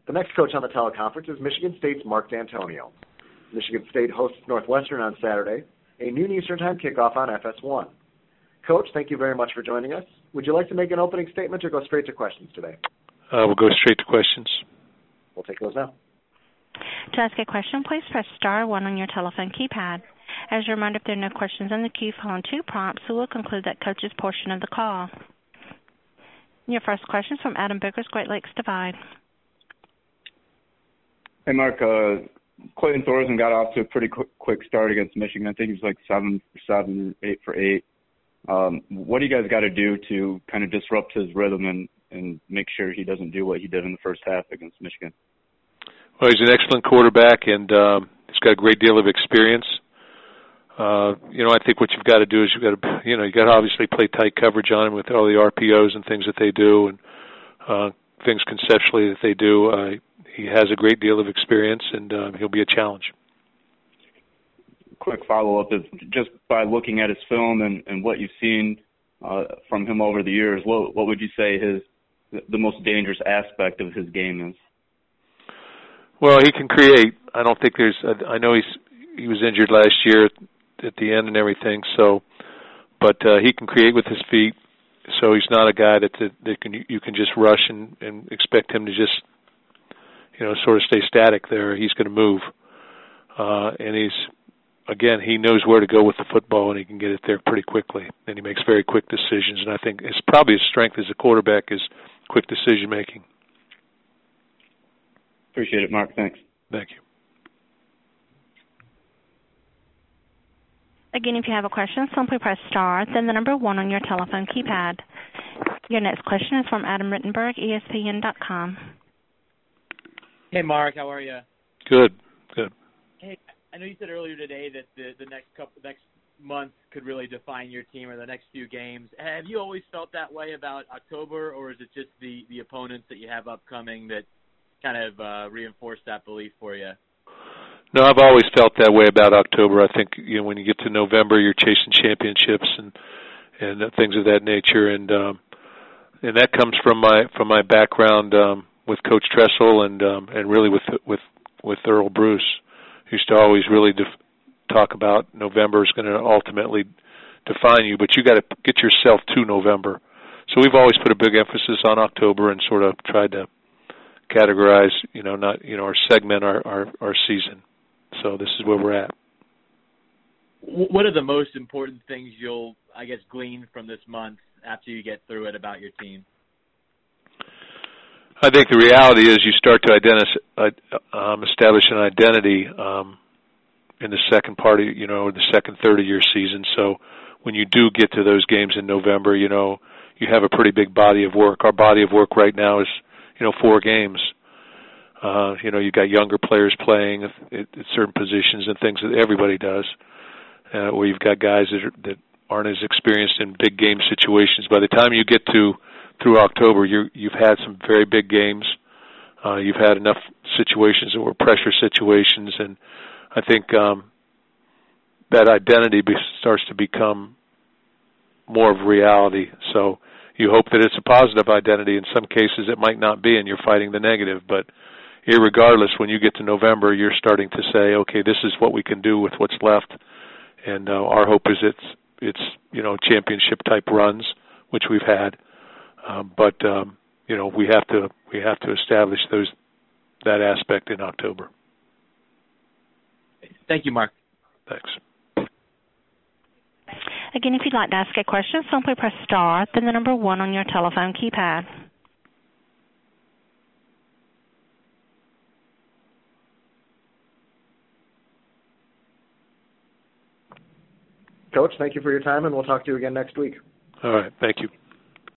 The next coach on the teleconference is Michigan State's Mark D'Antonio. Michigan State hosts Northwestern on Saturday, a noon Eastern Time kickoff on FS1. Coach, thank you very much for joining us. Would you like to make an opening statement or go straight to questions today? We'll go straight to questions. We'll take those now. To ask a question, please press *1 on your telephone keypad. As a reminder, if there are no questions in the queue following 2 prompts, we will conclude that coach's portion of the call. Your first question is from Adam Biggers, Great Lakes Divide. Hey, Mark. Clayton Thorson got off to a pretty quick start against Michigan. I think he was like 7 for 7, 8 for 8. What do you guys got to do to kind of disrupt his rhythm and make sure he doesn't do what he did in the first half against Michigan? Well, he's an excellent quarterback, and he's got a great deal of experience. I think what you've got to do is you got to obviously play tight coverage on him with all the RPOs and things that they do, and things conceptually that they do. He has a great deal of experience, and he'll be a challenge. Quick follow-up is just by looking at his film and what you've seen from him over the years, what would you say the most dangerous aspect of his game is? Well, he can create. I don't think I know he was injured last year at the end and everything. But he can create with his feet. So he's not a guy that you can just rush and expect him to just sort of stay static there. He's going to move, and he knows where to go with the football, and he can get it there pretty quickly. And he makes very quick decisions. And I think it's probably his strength as a quarterback is quick decision making. Appreciate it, Mark. Thanks. Thank you. Again, if you have a question, simply press *, then the number 1 on your telephone keypad. Your next question is from Adam Rittenberg, ESPN.com. Hey, Mark. How are you? Good. Hey, I know you said earlier today that the next month could really define your team, or the next few games. Have you always felt that way about October, or is it just the opponents that you have upcoming that kind of reinforce that belief for you? No, I've always felt that way about October. I think when you get to November, you're chasing championships and things of that nature, and that comes from my background with Coach Tressel and really with Earl Bruce, who used to always really talk about November is going to ultimately define you, but you got to get yourself to November. So we've always put a big emphasis on October and sort of tried to categorize, or segment our season. So this is where we're at. What are the most important things you'll, glean from this month after you get through it about your team? I think the reality is you start to establish an identity in the second part, the second third of your season. So when you do get to those games in November, you have a pretty big body of work. Our body of work right now is 4 games. You got younger players playing at certain positions and things that everybody does, where you've got guys that aren't as experienced in big game situations. By the time you get through October, you've had some very big games. You've had enough situations that were pressure situations, and I think that identity starts to become more of reality. So you hope that it's a positive identity. In some cases, it might not be, and you're fighting the negative. But irregardless, when you get to November, you're starting to say, okay, this is what we can do with what's left. And our hope is it's championship-type runs, which we've had. But we have to establish that aspect in October. Thank you, Mark. Thanks. Again, if you'd like to ask a question, simply press *, then the number 1 on your telephone keypad. Coach, thank you for your time, and we'll talk to you again next week. All right. Thank you.